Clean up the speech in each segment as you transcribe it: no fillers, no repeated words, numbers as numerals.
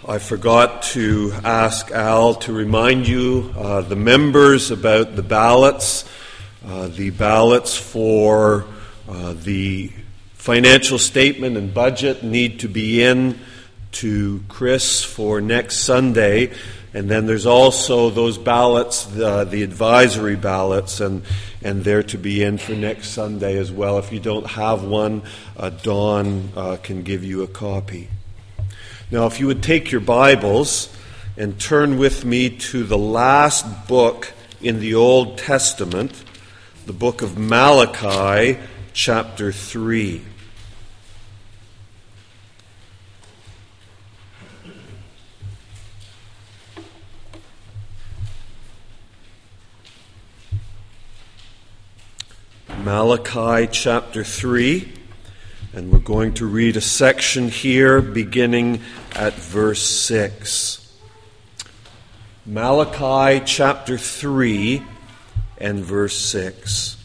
I forgot to ask Al to remind you, the members, about the ballots. The ballots for the financial statement and budget need to be in to Chris for next Sunday. And then there's also those ballots, the advisory ballots, and they're to be in for next Sunday as well. If you don't have one, Dawn can give you a copy. Now, if you would take your Bibles and turn with me to the last book in the Old Testament, the book of Malachi, chapter 3. Malachi chapter 3, and we're going to read a section here beginning at verse 6. Malachi chapter 3 and verse 6.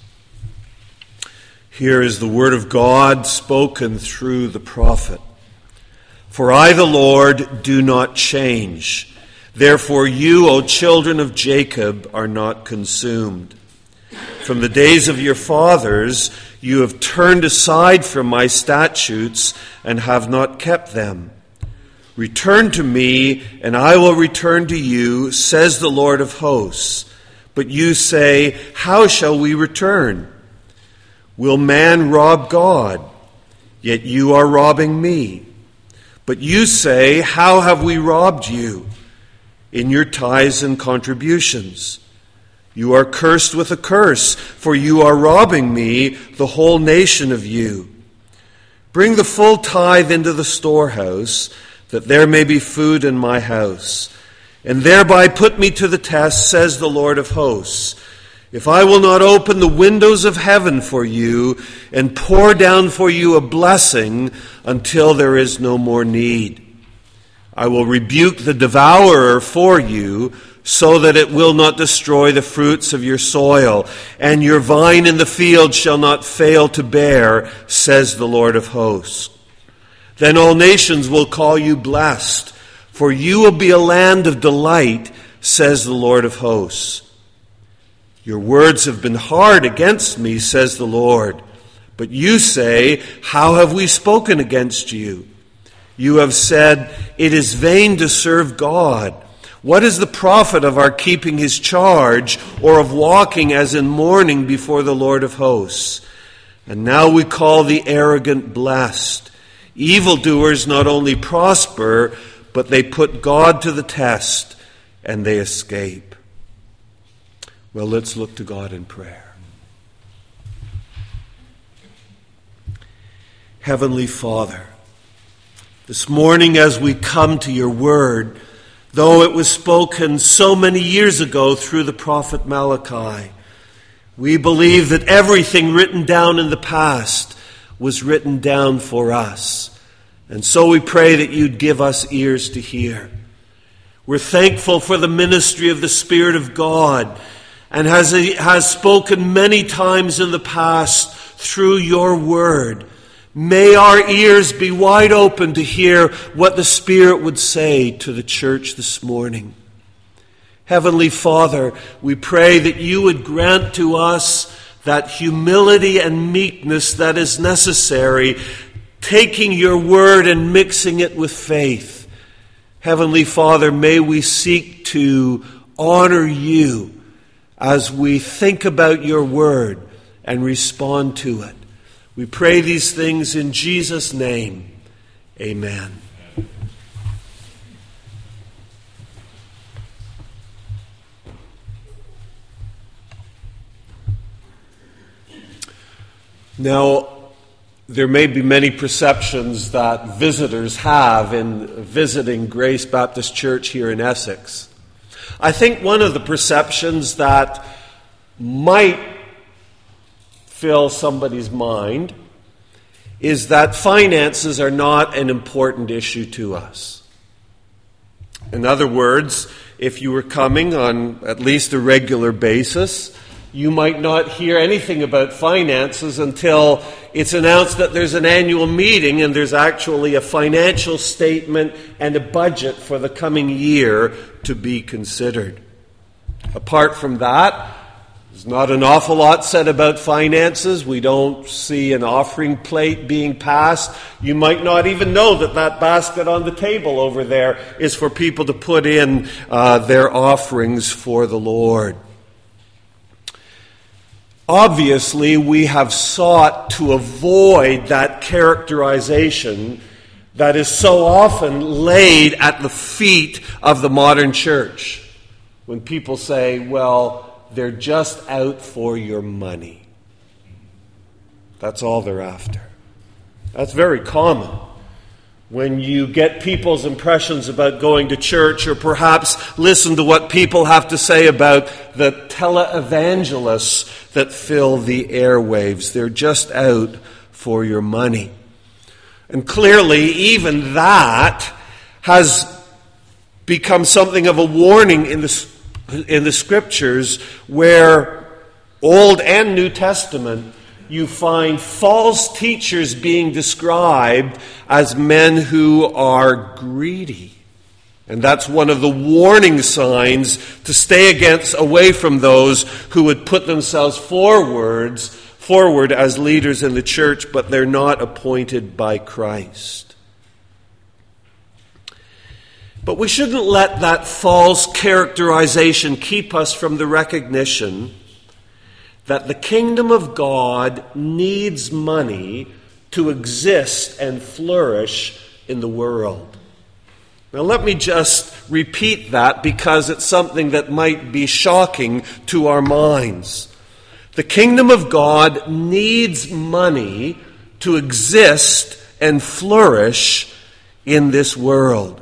Here is the word of God spoken through the prophet. For I, the Lord, do not change. Therefore you, O children of Jacob, are not consumed. From the days of your fathers, you have turned aside from my statutes and have not kept them. Return to me, and I will return to you, says the Lord of hosts. But you say, how shall we return? Will man rob God? Yet you are robbing me. But you say, how have we robbed you? In your tithes and contributions. You are cursed with a curse, for you are robbing me, the whole nation of you. Bring the full tithe into the storehouse, that there may be food in my house, and thereby put me to the test, says the Lord of hosts. If I will not open the windows of heaven for you, and pour down for you a blessing until there is no more need. I will rebuke the devourer for you, so that it will not destroy the fruits of your soil, and your vine in the field shall not fail to bear, says the Lord of hosts. Then all nations will call you blessed, for you will be a land of delight, says the Lord of hosts. Your words have been hard against me, says the Lord. But you say, how have we spoken against you? You have said, it is vain to serve God. What is the profit of our keeping his charge, or of walking as in mourning before the Lord of hosts? And now we call the arrogant blessed. Evildoers not only prosper, but they put God to the test, and they escape. Well, let's look to God in prayer. Heavenly Father, this morning as we come to your word, though it was spoken so many years ago through the prophet Malachi, we believe that everything written down in the past was written down for us. And so we pray that you'd give us ears to hear. We're thankful for the ministry of the Spirit of God, and has spoken many times in the past through your word. May our ears be wide open to hear what the Spirit would say to the church this morning. Heavenly Father, we pray that you would grant to us that humility and meekness that is necessary, taking your word and mixing it with faith. Heavenly Father, may we seek to honor you as we think about your word and respond to it. We pray these things in Jesus' name. Amen. Now, there may be many perceptions that visitors have in visiting Grace Baptist Church here in Essex. I think one of the perceptions that might fill somebody's mind is that finances are not an important issue to us. In other words, if you were coming on at least a regular basis, You might not hear anything about finances until it's announced that there's an annual meeting and there's actually a financial statement and a budget for the coming year to be considered. Apart from that, there's not an awful lot said about finances. We don't see an offering plate being passed. You might not even know that that basket on the table over there is for people to put in their offerings for the Lord. Obviously, we have sought to avoid that characterization that is so often laid at the feet of the modern church. When people say, well, they're just out for your money. That's all they're after. That's very common. When you get people's impressions about going to church, or perhaps listen to what people have to say about the televangelists that fill the airwaves. They're just out for your money. And clearly, even that has become something of a warning in the Scriptures, where Old and New Testament, you find false teachers being described as men who are greedy. And that's one of the warning signs to stay away from those who would put themselves forward as leaders in the church, but they're not appointed by Christ. But we shouldn't let that false characterization keep us from the recognition that the kingdom of God needs money to exist and flourish in the world. Now let me just repeat that, because it's something that might be shocking to our minds. The kingdom of God needs money to exist and flourish in this world.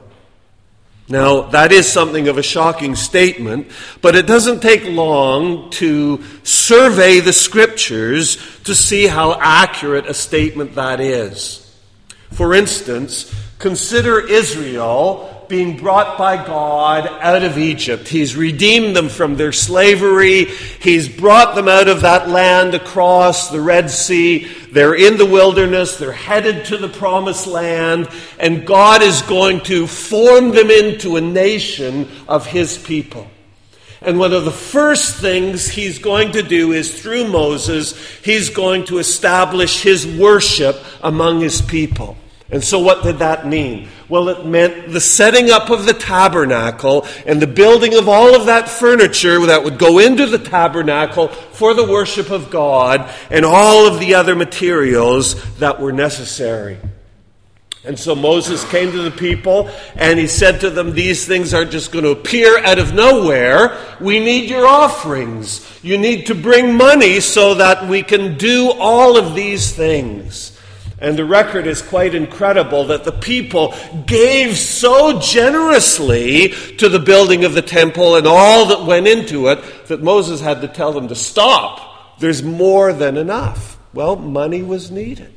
Now, that is something of a shocking statement, but it doesn't take long to survey the Scriptures to see how accurate a statement that is. For instance, consider Israel being brought by God out of Egypt. He's redeemed them from their slavery. He's brought them out of that land across the Red Sea. They're in the wilderness. They're headed to the promised land. And God is going to form them into a nation of His people. And one of the first things He's going to do is, through Moses, He's going to establish His worship among His people. And so what did that mean? Well, it meant the setting up of the tabernacle and the building of all of that furniture that would go into the tabernacle for the worship of God, and all of the other materials that were necessary. And so Moses came to the people and he said to them, these things aren't just going to appear out of nowhere. We need your offerings. You need to bring money so that we can do all of these things. And the record is quite incredible that the people gave so generously to the building of the temple and all that went into it that Moses had to tell them to stop. There's more than enough. Well, money was needed.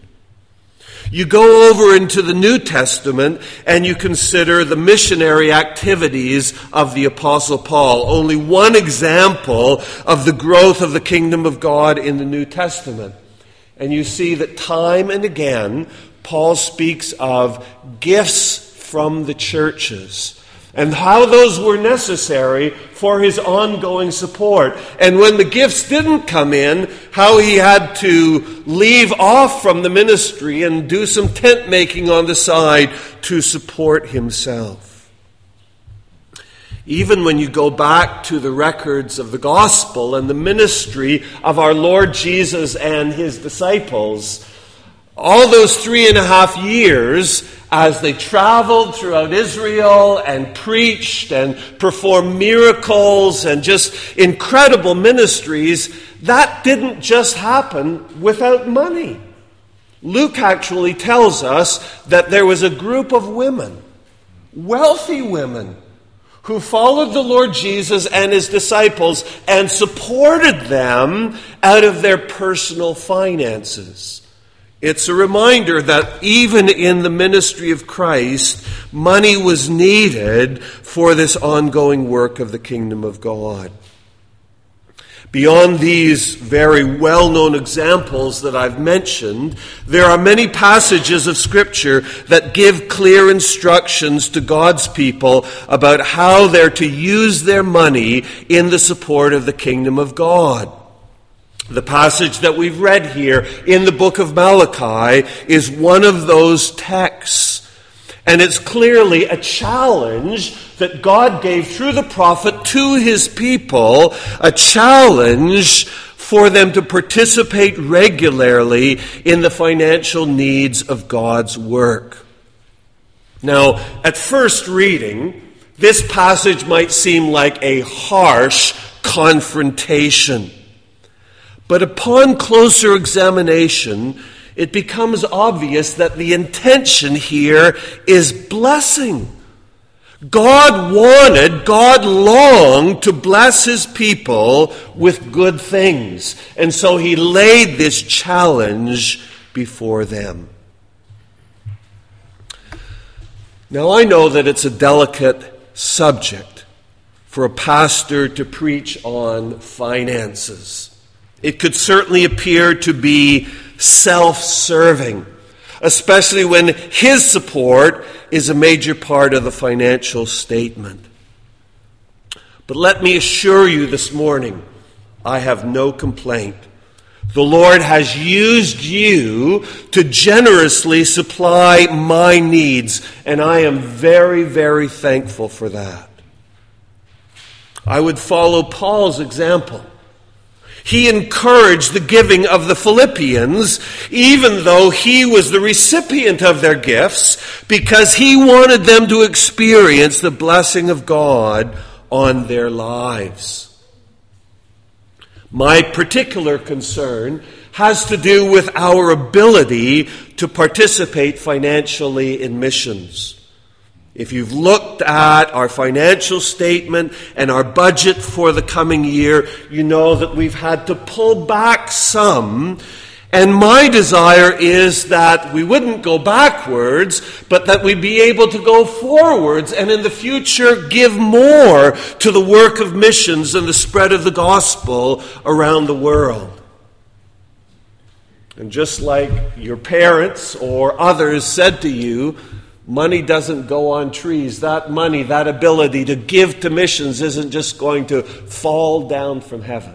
You go over into the New Testament and you consider the missionary activities of the Apostle Paul. Only one example of the growth of the kingdom of God in the New Testament. And you see that time and again, Paul speaks of gifts from the churches and how those were necessary for his ongoing support. And when the gifts didn't come in, how he had to leave off from the ministry and do some tent making on the side to support himself. Even when you go back to the records of the gospel and the ministry of our Lord Jesus and his disciples, all those 3.5 years as they traveled throughout Israel and preached and performed miracles and just incredible ministries, that didn't just happen without money. Luke actually tells us that there was a group of women, wealthy women, who followed the Lord Jesus and his disciples and supported them out of their personal finances. It's a reminder that even in the ministry of Christ, money was needed for this ongoing work of the kingdom of God. Beyond these very well-known examples that I've mentioned, there are many passages of Scripture that give clear instructions to God's people about how they're to use their money in the support of the kingdom of God. The passage that we've read here in the book of Malachi is one of those texts. And it's clearly a challenge that God gave through the prophet to his people, a challenge for them to participate regularly in the financial needs of God's work. Now, at first reading, this passage might seem like a harsh confrontation. But upon closer examination, it becomes obvious that the intention here is blessing. God longed to bless his people with good things. And so he laid this challenge before them. Now I know that it's a delicate subject for a pastor to preach on finances. It could certainly appear to be self-serving, especially when his support is a major part of the financial statement. But let me assure you this morning, I have no complaint. The Lord has used you to generously supply my needs, and I am very, very thankful for that. I would follow Paul's example. He encouraged the giving of the Philippians, even though he was the recipient of their gifts, because he wanted them to experience the blessing of God on their lives. My particular concern has to do with our ability to participate financially in missions. If you've looked at our financial statement and our budget for the coming year, you know that we've had to pull back some. And my desire is that we wouldn't go backwards, but that we'd be able to go forwards and in the future give more to the work of missions and the spread of the gospel around the world. And just like your parents or others said to you, money doesn't go on trees. That money, that ability to give to missions isn't just going to fall down from heaven.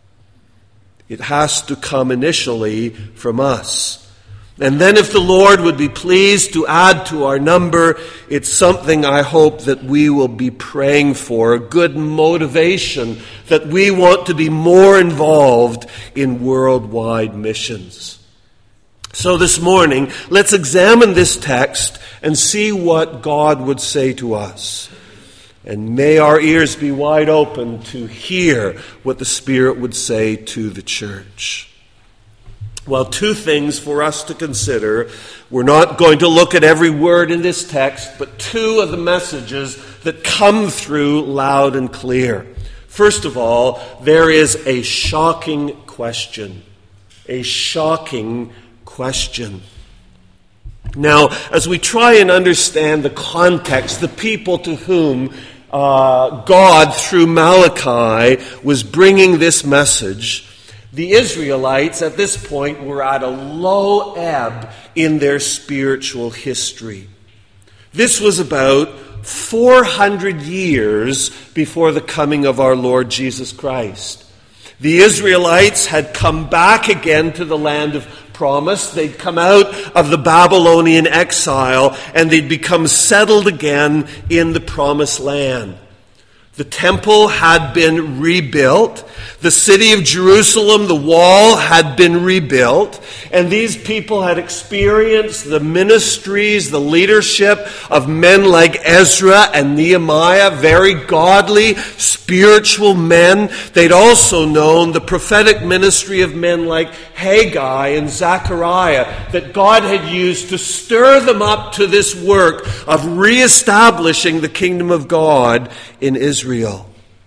It has to come initially from us. And then if the Lord would be pleased to add to our number, it's something I hope that we will be praying for, a good motivation that we want to be more involved in worldwide missions. So this morning, let's examine this text and see what God would say to us. And may our ears be wide open to hear what the Spirit would say to the church. Well, two things for us to consider. We're not going to look at every word in this text, but two of the messages that come through loud and clear. First of all, there is a shocking question. A shocking question. Now, as we try and understand the context, the people to whom God, through Malachi, was bringing this message, the Israelites at this point were at a low ebb in their spiritual history. This was about 400 years before the coming of our Lord Jesus Christ. The Israelites had come back again to the land of promise. They'd come out of the Babylonian exile and they'd become settled again in the promised land. The temple had been rebuilt. The city of Jerusalem, the wall, had been rebuilt. And these people had experienced the ministries, the leadership of men like Ezra and Nehemiah, very godly, spiritual men. They'd also known the prophetic ministry of men like Haggai and Zechariah that God had used to stir them up to this work of reestablishing the kingdom of God in Israel.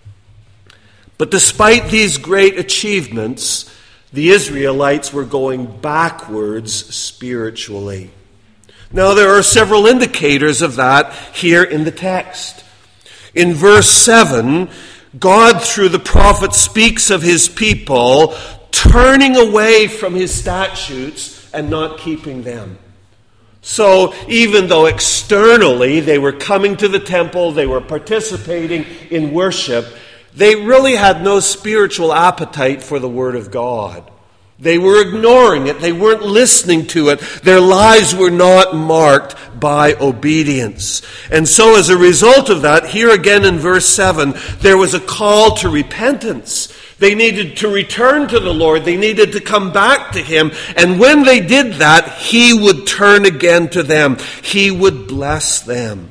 But despite these great achievements, the Israelites were going backwards spiritually. Now, there are several indicators of that here in the text. In verse 7, God, through the prophet, speaks of his people turning away from his statutes and not keeping them. So even though externally they were coming to the temple, they were participating in worship, they really had no spiritual appetite for the Word of God. They were ignoring it. They weren't listening to it. Their lives were not marked by obedience. And so as a result of that, here again in verse 7, there was a call to repentance. They needed to return to the Lord. They needed to come back to him. And when they did that, he would turn again to them. He would bless them.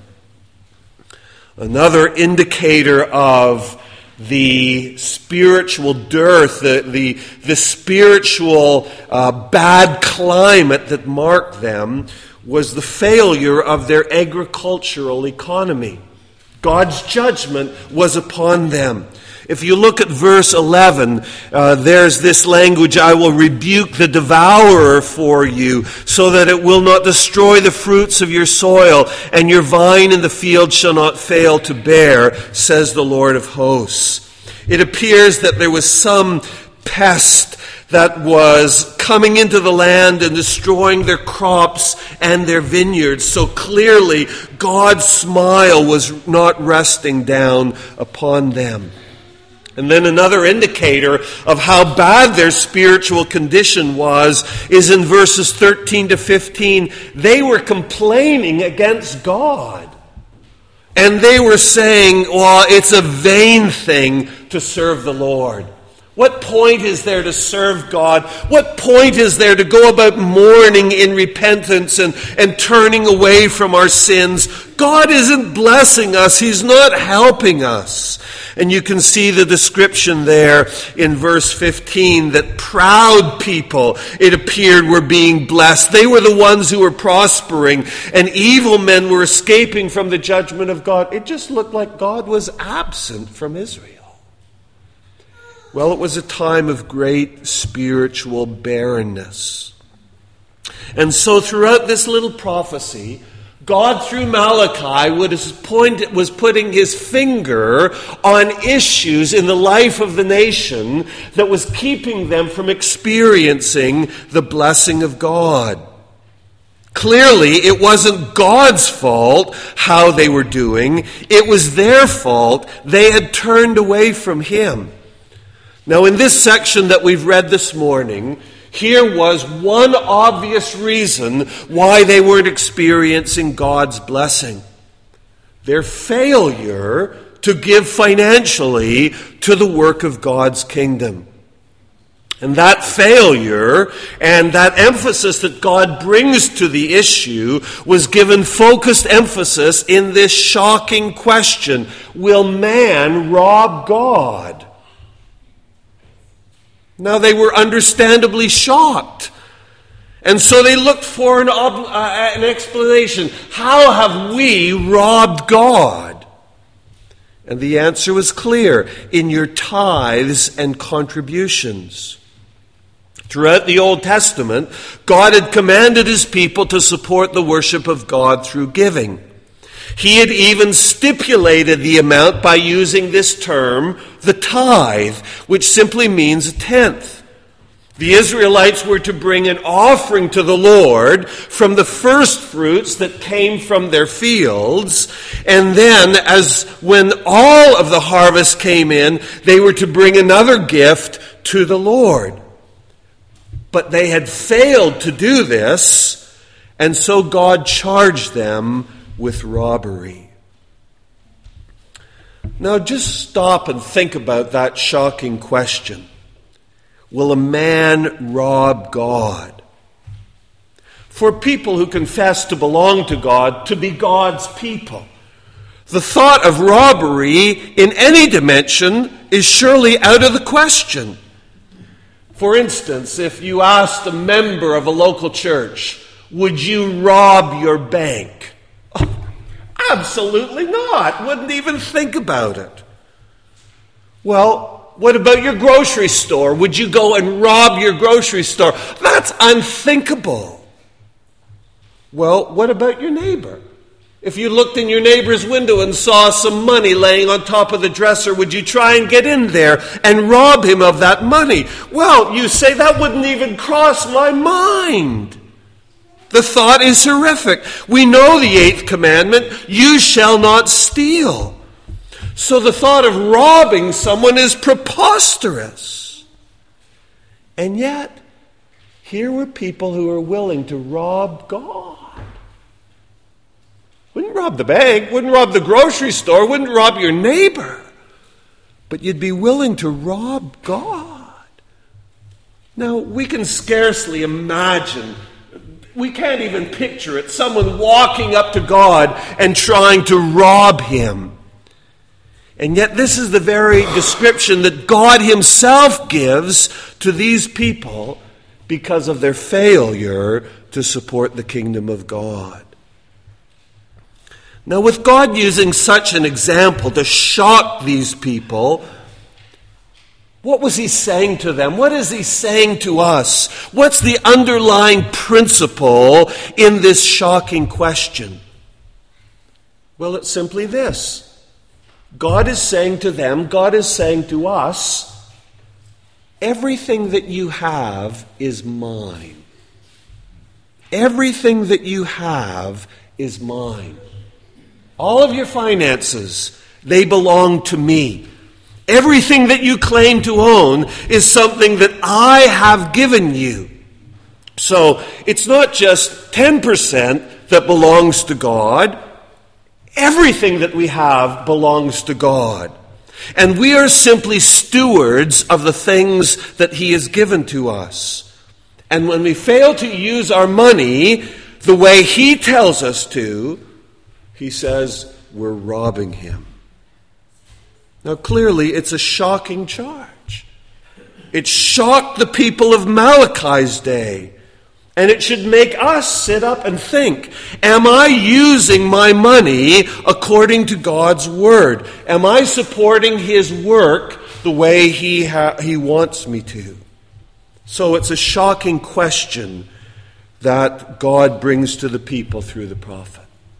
Another indicator of the spiritual dearth, the spiritual bad climate that marked them was the failure of their agricultural economy. God's judgment was upon them. If you look at verse 11, there's this language, I will rebuke the devourer for you, so that it will not destroy the fruits of your soil, and your vine in the field shall not fail to bear, says the Lord of hosts. It appears that there was some pest that was coming into the land and destroying their crops and their vineyards. So clearly, God's smile was not resting down upon them. And then another indicator of how bad their spiritual condition was is in verses 13 to 15. They were complaining against God. And they were saying, well, it's a vain thing to serve the Lord. What point is there to serve God? What point is there to go about mourning in repentance and turning away from our sins? God isn't blessing us. He's not helping us. And you can see the description there in verse 15 that proud people, it appeared, were being blessed. They were the ones who were prospering, and evil men were escaping from the judgment of God. It just looked like God was absent from Israel. Well, it was a time of great spiritual barrenness. And so throughout this little prophecy, God, through Malachi, was putting his finger on issues in the life of the nation that was keeping them from experiencing the blessing of God. Clearly, it wasn't God's fault how they were doing. It was their fault. They had turned away from him. Now, in this section that we've read this morning, here was one obvious reason why they weren't experiencing God's blessing. Their failure to give financially to the work of God's kingdom. And that failure and that emphasis that God brings to the issue was given focused emphasis in this shocking question: will man rob God? Now, they were understandably shocked. And so they looked for an explanation. How have we robbed God? And the answer was clear: in your tithes and contributions. Throughout the Old Testament, God had commanded his people to support the worship of God through giving. He had even stipulated the amount by using this term, the tithe, which simply means a tenth. The Israelites were to bring an offering to the Lord from the first fruits that came from their fields, and then, when all of the harvest came in, they were to bring another gift to the Lord. But they had failed to do this, and so God charged them with robbery. Now just stop and think about that shocking question. Will a man rob God? For people who confess to belong to God, to be God's people, the thought of robbery in any dimension is surely out of the question. For instance, if you asked a member of a local church, would you rob your bank? Absolutely not. Wouldn't even think about it. Well, what about your grocery store? Would you go and rob your grocery store? That's unthinkable. Well, what about your neighbor? If you looked in your neighbor's window and saw some money laying on top of the dresser, would you try and get in there and rob him of that money? Well, you say, that wouldn't even cross my mind. The thought is horrific. We know the 8th commandment, you shall not steal. So the thought of robbing someone is preposterous. And yet, here were people who were willing to rob God. Wouldn't rob the bank, wouldn't rob the grocery store, wouldn't rob your neighbor. But you'd be willing to rob God. Now, we can scarcely imagine, we can't even picture it, someone walking up to God and trying to rob him. And yet this is the very description that God himself gives to these people because of their failure to support the kingdom of God. Now, with God using such an example to shock these people, what was he saying to them? What is he saying to us? What's the underlying principle in this shocking question? Well, it's simply this. God is saying to them, God is saying to us, everything that you have is mine. Everything that you have is mine. All of your finances, they belong to me. Everything that you claim to own is something that I have given you. So it's not just 10% that belongs to God. Everything that we have belongs to God. And we are simply stewards of the things that he has given to us. And when we fail to use our money the way he tells us to, he says we're robbing him. Now clearly it's a shocking charge. It shocked the people of Malachi's day. And it should make us sit up and think, am I using my money according to God's word? Am I supporting his work the way he wants me to? So it's a shocking question that God brings to the people through the prophet.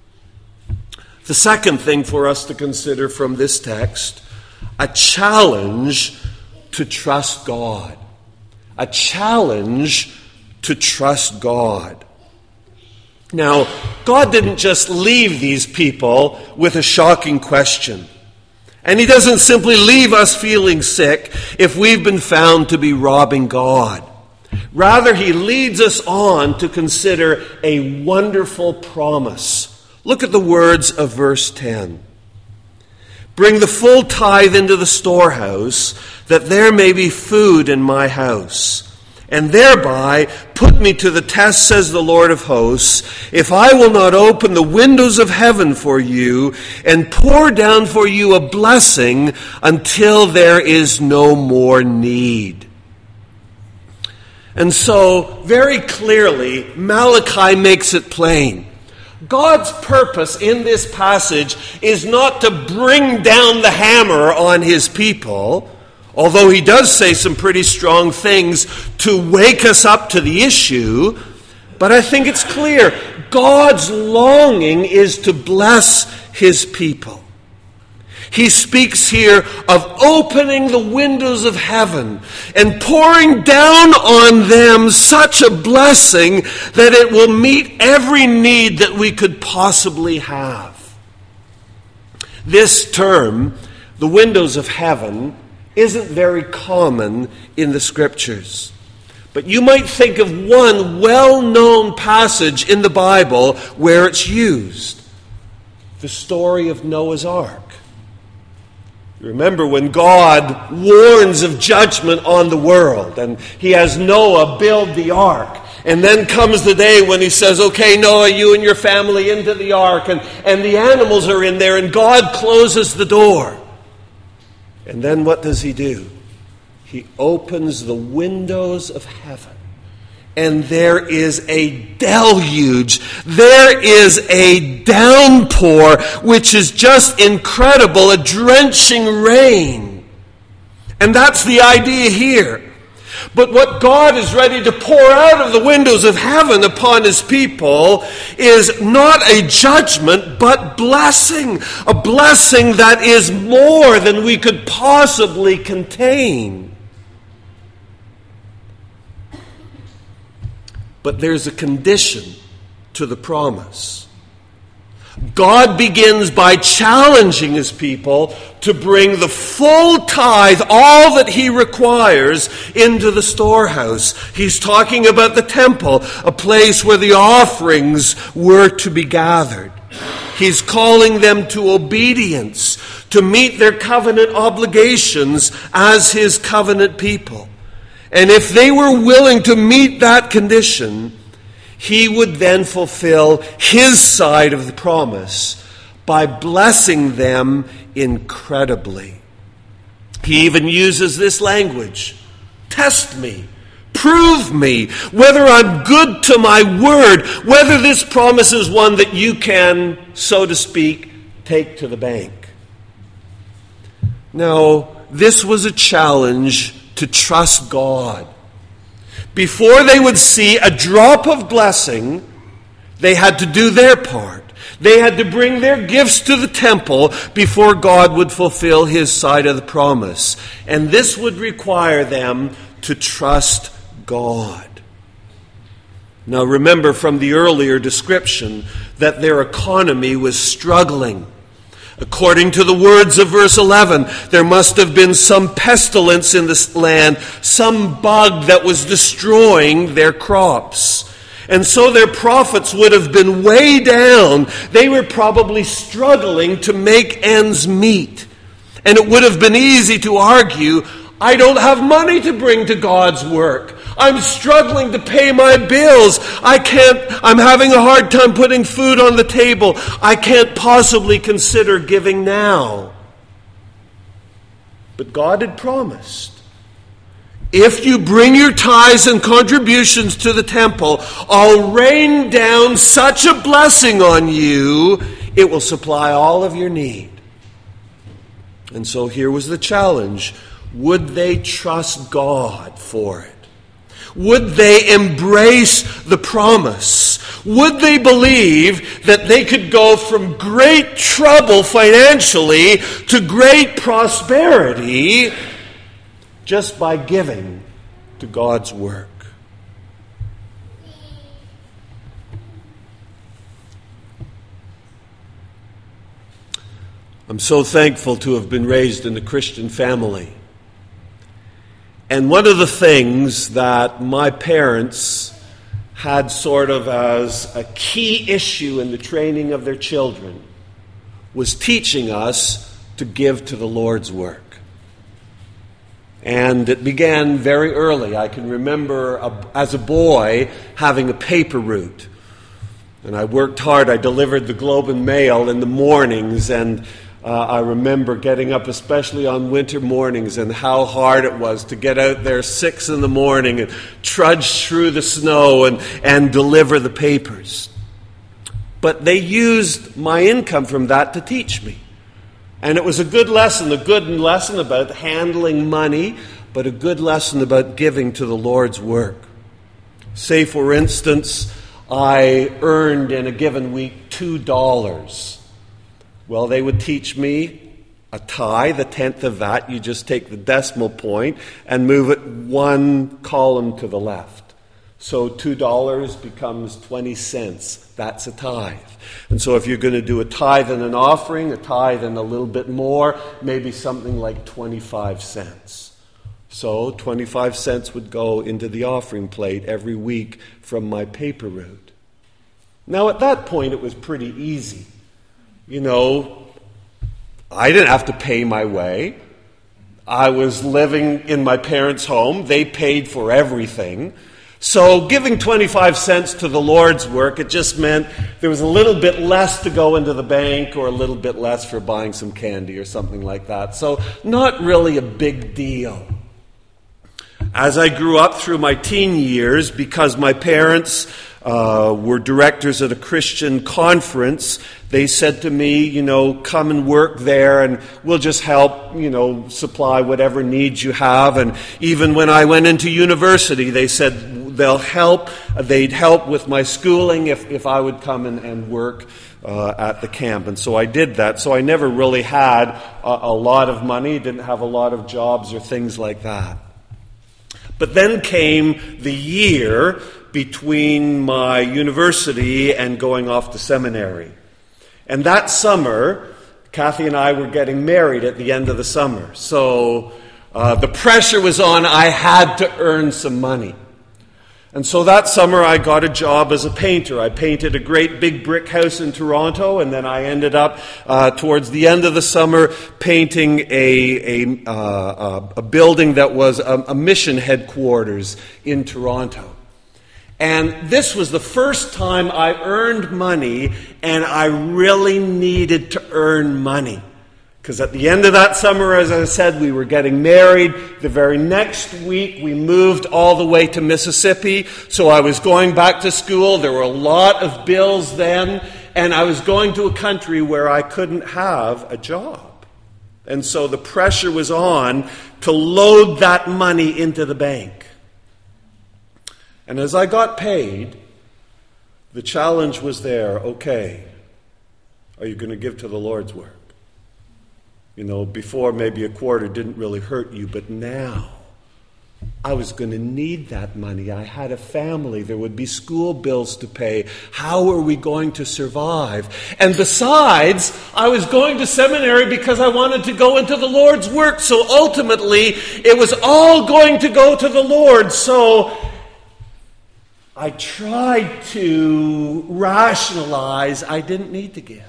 The second thing for us to consider from this text, a challenge to trust God. A challenge to trust God. Now, God didn't just leave these people with a shocking question. And he doesn't simply leave us feeling sick if we've been found to be robbing God. Rather, he leads us on to consider a wonderful promise. Look at the words of verse 10. Bring the full tithe into the storehouse, that there may be food in my house. And thereby put me to the test, says the Lord of hosts, if I will not open the windows of heaven for you and pour down for you a blessing until there is no more need. And so, very clearly, Malachi makes it plain. God's purpose in this passage is not to bring down the hammer on his people, although he does say some pretty strong things to wake us up to the issue. But I think it's clear, God's longing is to bless his people. He speaks here of opening the windows of heaven and pouring down on them such a blessing that it will meet every need that we could possibly have. This term, the windows of heaven, isn't very common in the Scriptures. But you might think of one well-known passage in the Bible where it's used. The story of Noah's Ark. Remember when God warns of judgment on the world and he has Noah build the ark. And then comes the day when he says, okay, Noah, you and your family into the ark. And the animals are in there and God closes the door. And then what does he do? He opens the windows of heaven. And there is a deluge. There is a downpour, which is just incredible, a drenching rain. And that's the idea here. But what God is ready to pour out of the windows of heaven upon his people is not a judgment, but blessing. A blessing that is more than we could possibly contain. But there's a condition to the promise. God begins by challenging his people to bring the full tithe, all that he requires, into the storehouse. He's talking about the temple, a place where the offerings were to be gathered. He's calling them to obedience, to meet their covenant obligations as his covenant people. And if they were willing to meet that condition, he would then fulfill his side of the promise by blessing them incredibly. He even uses this language. Test me. Prove me whether I'm good to my word, whether this promise is one that you can, so to speak, take to the bank. Now, this was a challenge to trust God. Before they would see a drop of blessing, they had to do their part. They had to bring their gifts to the temple before God would fulfill his side of the promise. And this would require them to trust God. Now remember from the earlier description that their economy was struggling. According to the words of verse 11, there must have been some pestilence in this land, some bug that was destroying their crops. And so their profits would have been way down. They were probably struggling to make ends meet. And it would have been easy to argue, I don't have money to bring to God's work. I'm struggling to pay my bills. I'm having a hard time putting food on the table. I can't possibly consider giving now. But God had promised, if you bring your tithes and contributions to the temple, I'll rain down such a blessing on you, it will supply all of your need. And so here was the challenge. Would they trust God for it? Would they embrace the promise? Would they believe that they could go from great trouble financially to great prosperity just by giving to God's work? I'm so thankful to have been raised in a Christian family. And one of the things that my parents had sort of as a key issue in the training of their children was teaching us to give to the Lord's work. And it began very early. I can remember as a boy having a paper route. And I worked hard. I delivered the Globe and Mail in the mornings, and I remember getting up, especially on winter mornings, and how hard it was to get out there 6 a.m. and trudge through the snow and deliver the papers. But they used my income from that to teach me. And it was a good lesson about handling money, but a good lesson about giving to the Lord's work. Say, for instance, I earned in a given week $2. Well, they would teach me a tithe, a tenth of that. You just take the decimal point and move it 1 column to the left. So $2 becomes 20 cents. That's a tithe. And so if you're going to do a tithe and an offering, a tithe and a little bit more, maybe something like 25 cents. So 25 cents would go into the offering plate every week from my paper route. Now at that point it was pretty easy. You know, I didn't have to pay my way. I was living in my parents' home. They paid for everything. So giving 25 cents to the Lord's work, it just meant there was a little bit less to go into the bank or a little bit less for buying some candy or something like that. So not really a big deal. As I grew up through my teen years, because my parents were directors at a Christian conference, they said to me, come and work there and we'll just help, supply whatever needs you have. And even when I went into university, they said they'd help with my schooling if I would come and work at the camp. And so I did that. So I never really had a lot of money, didn't have a lot of jobs or things like that. But then came the year between my university and going off to seminary. And that summer, Kathy and I were getting married at the end of the summer. So the pressure was on. I had to earn some money. And so that summer I got a job as a painter. I painted a great big brick house in Toronto, and then I ended up towards the end of the summer painting a building that was a mission headquarters in Toronto. And this was the first time I earned money, and I really needed to earn money. Because at the end of that summer, as I said, we were getting married. The very next week, we moved all the way to Mississippi. So I was going back to school. There were a lot of bills then. And I was going to a country where I couldn't have a job. And so the pressure was on to load that money into the bank. And as I got paid, the challenge was there. Okay, are you going to give to the Lord's work? Before maybe a quarter didn't really hurt you, but now I was going to need that money. I had a family. There would be school bills to pay. How are we going to survive? And besides, I was going to seminary because I wanted to go into the Lord's work. So ultimately, it was all going to go to the Lord. So I tried to rationalize I didn't need to give.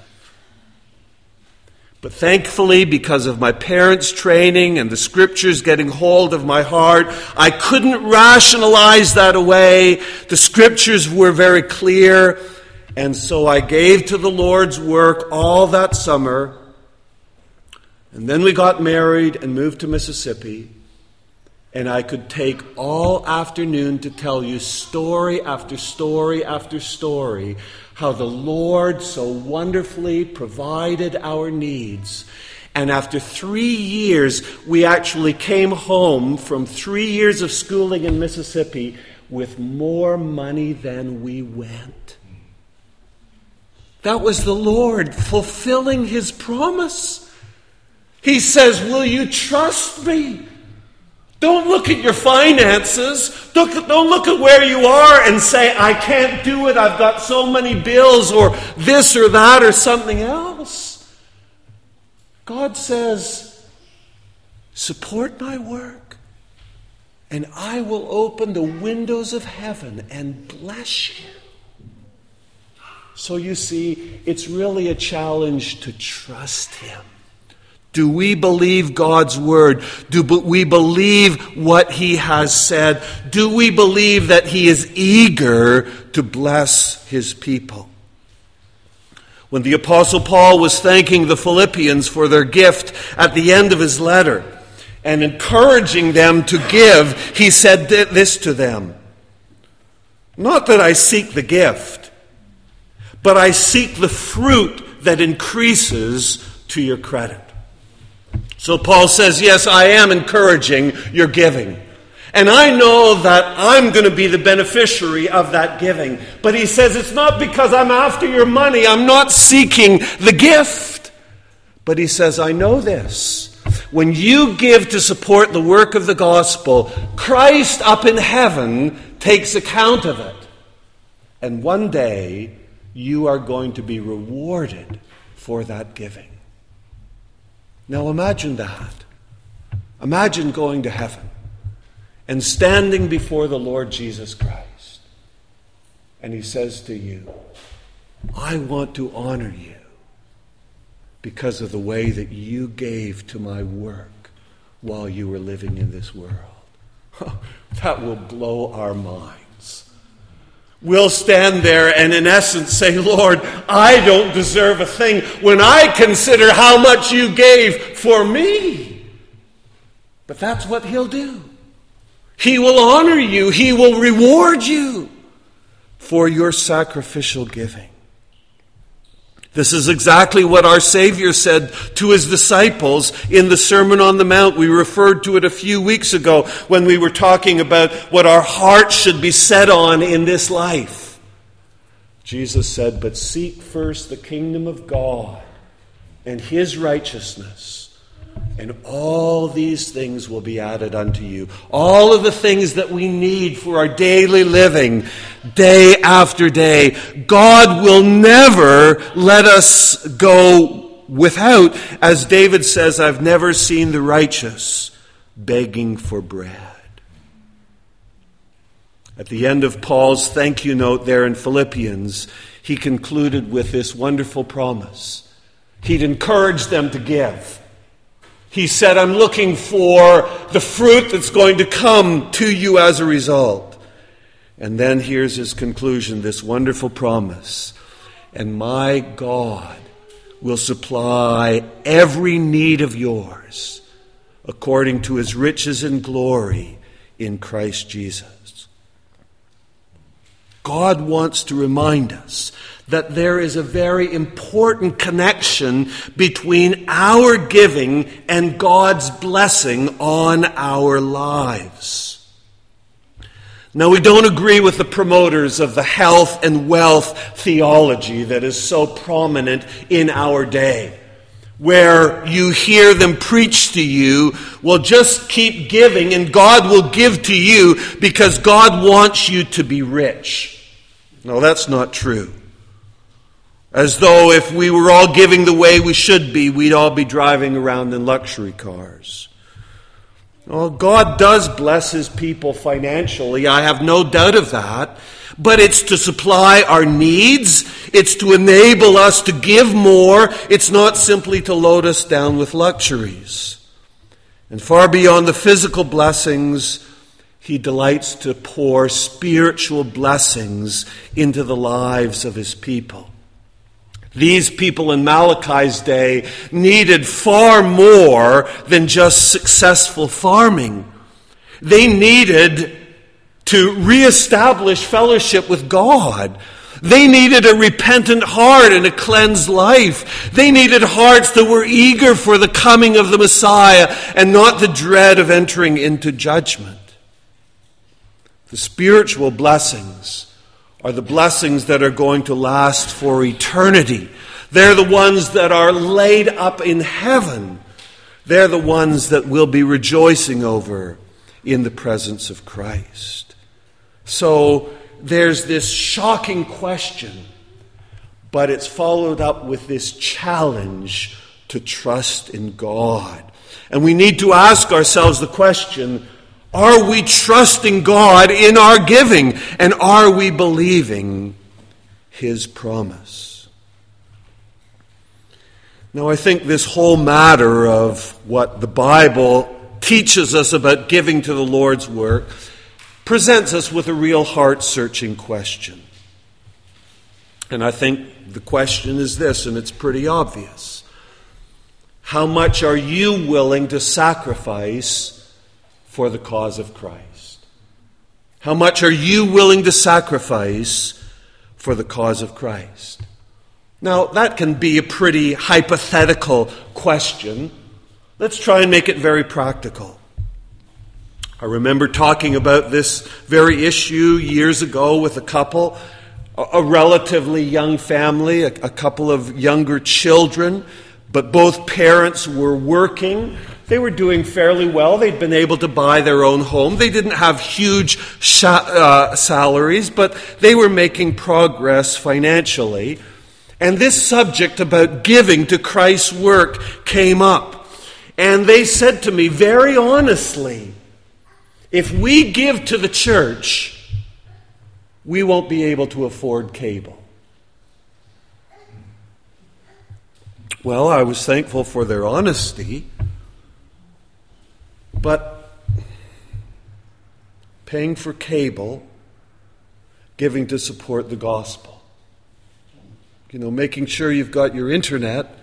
But thankfully, because of my parents' training and the Scriptures getting hold of my heart, I couldn't rationalize that away. The Scriptures were very clear. And so I gave to the Lord's work all that summer. And then we got married and moved to Mississippi. And I could take all afternoon to tell you story after story after story how the Lord so wonderfully provided our needs. And after 3 years, we actually came home from 3 years of schooling in Mississippi with more money than we went. That was the Lord fulfilling His promise. He says, will you trust me? Don't look at your finances. Don't look at where you are and say, I can't do it. I've got so many bills or this or that or something else. God says, support my work and I will open the windows of heaven and bless you. So you see, it's really a challenge to trust Him. Do we believe God's word? Do we believe what He has said? Do we believe that He is eager to bless His people? When the Apostle Paul was thanking the Philippians for their gift at the end of his letter and encouraging them to give, he said this to them. Not that I seek the gift, but I seek the fruit that increases to your credit. So Paul says, yes, I am encouraging your giving. And I know that I'm going to be the beneficiary of that giving. But he says, it's not because I'm after your money. I'm not seeking the gift. But he says, I know this. When you give to support the work of the gospel, Christ up in heaven takes account of it. And one day, you are going to be rewarded for that giving. Now imagine that. Imagine going to heaven and standing before the Lord Jesus Christ. And He says to you, I want to honor you because of the way that you gave to my work while you were living in this world. That will blow our minds. We'll stand there and in essence say, Lord, I don't deserve a thing when I consider how much you gave for me. But that's what He'll do. He will honor you. He will reward you for your sacrificial giving. This is exactly what our Savior said to his disciples in the Sermon on the Mount. We referred to it a few weeks ago when we were talking about what our hearts should be set on in this life. Jesus said, "But seek first the kingdom of God and his righteousness, and all these things will be added unto you." All of the things that we need for our daily living, day after day. God will never let us go without. As David says, "I've never seen the righteous begging for bread." At the end of Paul's thank you note there in Philippians, he concluded with this wonderful promise. He'd encouraged them to give. He said, "I'm looking for the fruit that's going to come to you as a result." And then here's his conclusion, this wonderful promise. "And my God will supply every need of yours according to his riches and glory in Christ Jesus." God wants to remind us that there is a very important connection between our giving and God's blessing on our lives. Now, we don't agree with the promoters of the health and wealth theology that is so prominent in our day, where you hear them preach to you, well, just keep giving and God will give to you because God wants you to be rich. No, that's not true. As though if we were all giving the way we should be, we'd all be driving around in luxury cars. Well, God does bless his people financially, I have no doubt of that. But it's to supply our needs. It's to enable us to give more. It's not simply to load us down with luxuries. And far beyond the physical blessings, he delights to pour spiritual blessings into the lives of his people. These people in Malachi's day needed far more than just successful farming. They needed to reestablish fellowship with God. They needed a repentant heart and a cleansed life. They needed hearts that were eager for the coming of the Messiah and not the dread of entering into judgment. The spiritual blessings are the blessings that are going to last for eternity. They're the ones that are laid up in heaven. They're the ones that we'll be rejoicing over in the presence of Christ. So there's this shocking question, but it's followed up with this challenge to trust in God. And we need to ask ourselves the question, are we trusting God in our giving? And are we believing his promise? Now, I think this whole matter of what the Bible teaches us about giving to the Lord's work presents us with a real heart-searching question. And I think the question is this, and it's pretty obvious. How much are you willing to sacrifice for the cause of Christ? How much are you willing to sacrifice for the cause of Christ? Now, that can be a pretty hypothetical question. Let's try and make it very practical. I remember talking about this very issue years ago with a couple, a relatively young family, a couple of younger children, but both parents were working. They were doing fairly well. They'd been able to buy their own home. They didn't have huge salaries, but they were making progress financially. And this subject about giving to Christ's work came up. And they said to me very honestly, if we give to the church, we won't be able to afford cable. Well, I was thankful for their honesty. But paying for cable, giving to support the gospel, making sure you've got your internet,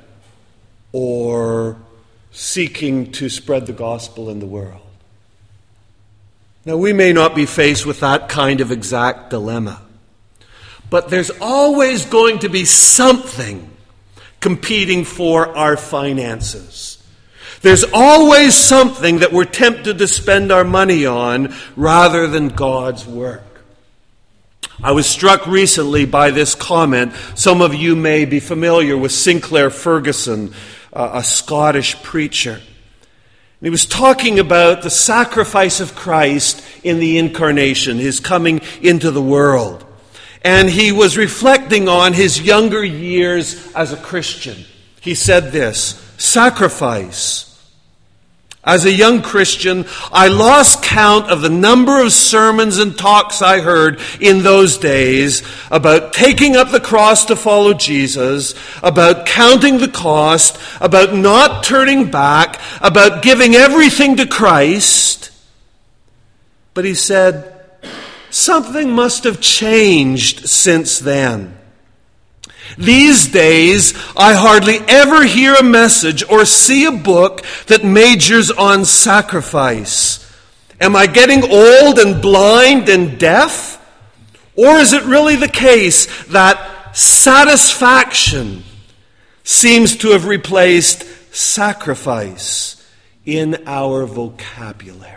or seeking to spread the gospel in the world. Now, we may not be faced with that kind of exact dilemma, but there's always going to be something competing for our finances. There's always something that we're tempted to spend our money on rather than God's work. I was struck recently by this comment. Some of you may be familiar with Sinclair Ferguson, a Scottish preacher. He was talking about the sacrifice of Christ in the incarnation, his coming into the world. And he was reflecting on his younger years as a Christian. He said this, sacrifice. As a young Christian, I lost count of the number of sermons and talks I heard in those days about taking up the cross to follow Jesus, about counting the cost, about not turning back, about giving everything to Christ. But he said, something must have changed since then. These days, I hardly ever hear a message or see a book that majors on sacrifice. Am I getting old and blind and deaf? Or is it really the case that satisfaction seems to have replaced sacrifice in our vocabulary?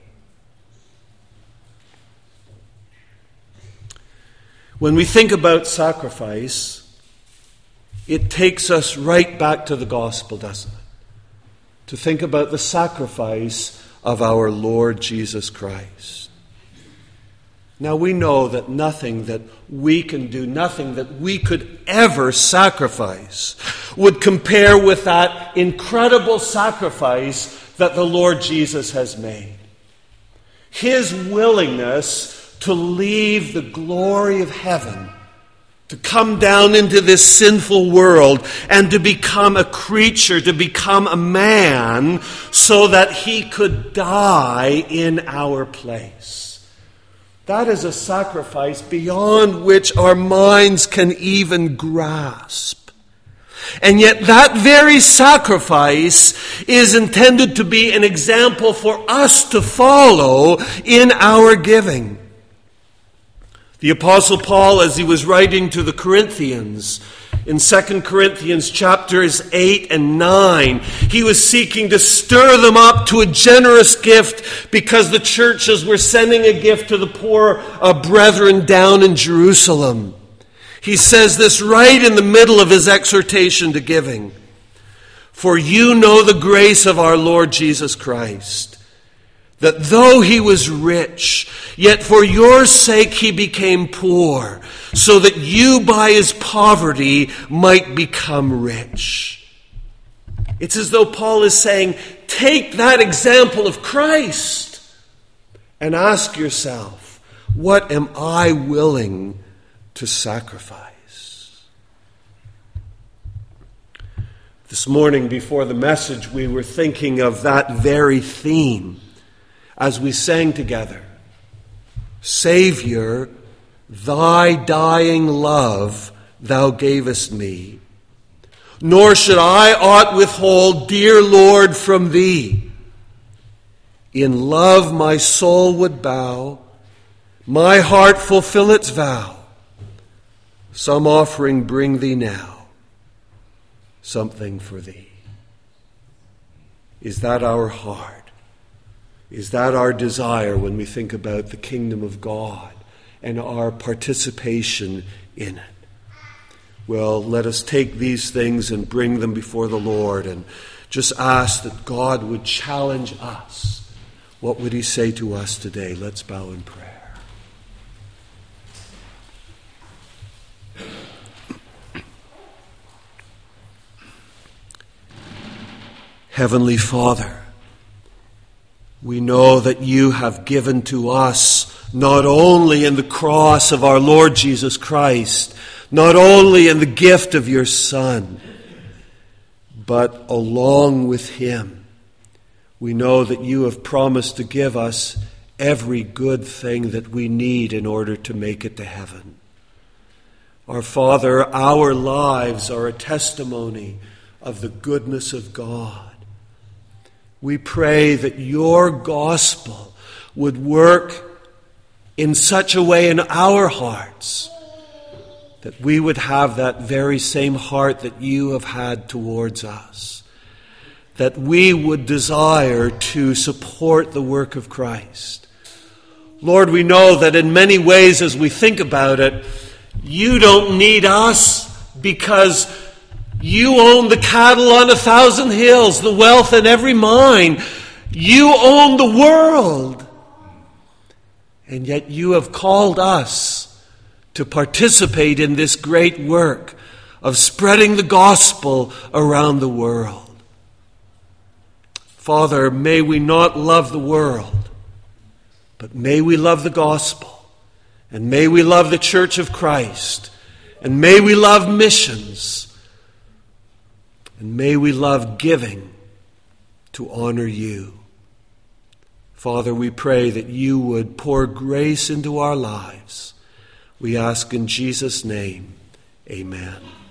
When we think about sacrifice, it takes us right back to the gospel, doesn't it? To think about the sacrifice of our Lord Jesus Christ. Now we know that nothing that we can do, nothing that we could ever sacrifice would compare with that incredible sacrifice that the Lord Jesus has made. His willingness to leave the glory of heaven, to come down into this sinful world and to become a creature, to become a man, so that he could die in our place. That is a sacrifice beyond which our minds can even grasp. And yet that very sacrifice is intended to be an example for us to follow in our giving. The Apostle Paul, as he was writing to the Corinthians, in 2 Corinthians chapters 8 and 9, he was seeking to stir them up to a generous gift because the churches were sending a gift to the poor brethren down in Jerusalem. He says this right in the middle of his exhortation to giving. For you know the grace of our Lord Jesus Christ, that though he was rich, yet for your sake he became poor, so that you by his poverty might become rich. It's as though Paul is saying, take that example of Christ and ask yourself, what am I willing to sacrifice? This morning before the message, we were thinking of that very theme as we sang together, Savior, thy dying love thou gavest me, nor should I aught withhold, dear Lord, from thee. In love my soul would bow, my heart fulfill its vow. Some offering bring thee now, something for thee. Is that our heart? Is that our desire when we think about the kingdom of God and our participation in it? Well, let us take these things and bring them before the Lord and just ask that God would challenge us. What would he say to us today? Let's bow in prayer. Heavenly Father, we know that you have given to us, not only in the cross of our Lord Jesus Christ, not only in the gift of your Son, but along with him, we know that you have promised to give us every good thing that we need in order to make it to heaven. Our Father, our lives are a testimony of the goodness of God. We pray that your gospel would work in such a way in our hearts that we would have that very same heart that you have had towards us. That we would desire to support the work of Christ. Lord, we know that in many ways as we think about it, you don't need us because you own the cattle on 1,000 hills, the wealth in every mine. You own the world. And yet you have called us to participate in this great work of spreading the gospel around the world. Father, may we not love the world, but may we love the gospel, and may we love the Church of Christ, and may we love missions, and may we love giving to honor you. Father, we pray that you would pour grace into our lives. We ask in Jesus' name, amen.